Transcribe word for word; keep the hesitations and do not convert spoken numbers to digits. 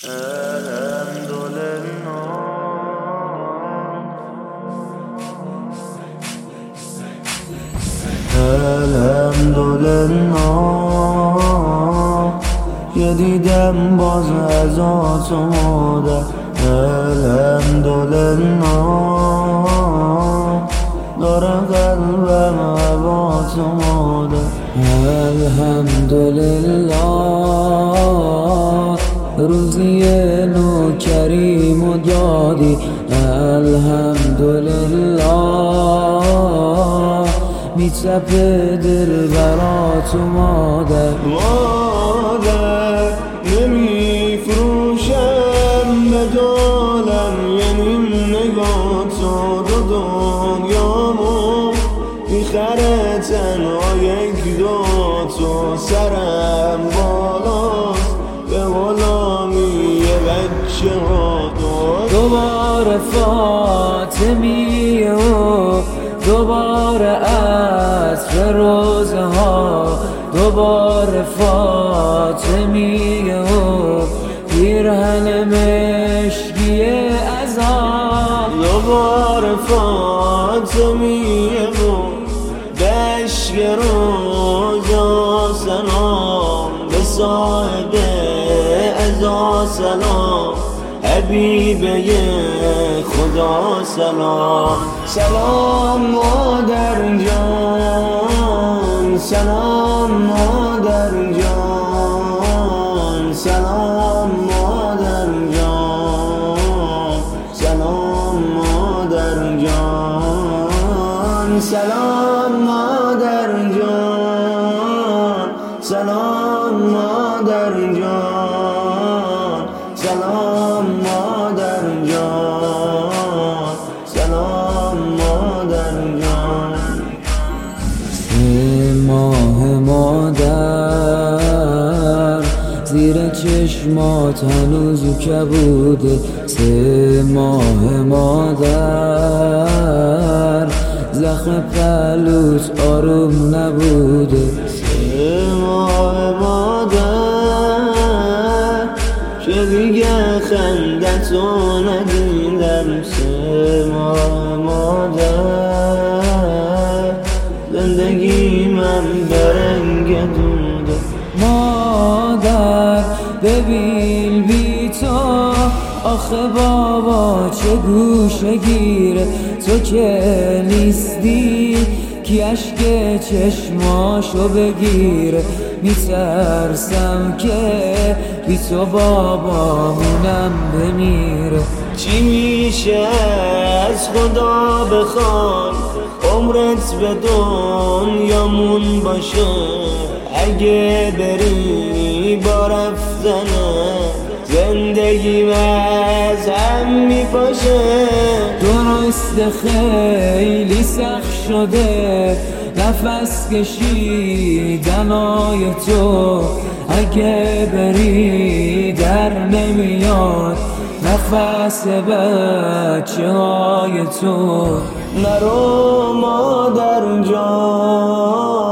الحمدلله که دیدم باز ازات اومده. الحمدلله داره قلبم هوات اومده. الحمدلله روزی نو کریم و دادی. الحمدلله میتپه دل برات اومده. مادر نمیفروشم بدالم یعنی نگاه تو دو دنیامو میخره تنها یک دو تو. سرم بالاست به غلامی بچه ها دو. دوباره فاطمیه و دوباره عطر روزه ها. دوباره فاطمیه و پیرهن مشکی عذاب. دوباره فاطمیه و دشت روزا سلام به صاحب عزا سلام. حبیبه خدا سلام. سلام مادر جان، سلام مادر جان، سلام مادر جان، سلام مادر جان، سلام مادر جان، سلام مادر جان، سلام مادر جان، سلام مادر جان. سه ماه مادر زیر چشمات هنوز کبوده. سه ماه مادر زخم پلوت آروم نبوده. سه ماه مادر که دیگه خندتو ندیدم. سه ماه مادر زندگی من برنگ دوده. مادر ببین بی تو آخه بابا چه گوشه گیره. تو که نیستی کی اشک چشماشو بگیره. میترسم که بی تو بابامونم بمیره. چی میشه از خدا بخوان عمرت به دنیامون باشه. اگه بری با رفتنه زندگی از هم میپاشه. درسته خیلی سخت شده نفس کشیدنای تو. اگه بری در نمیاد نفس بچه های تو. نرو مادر جان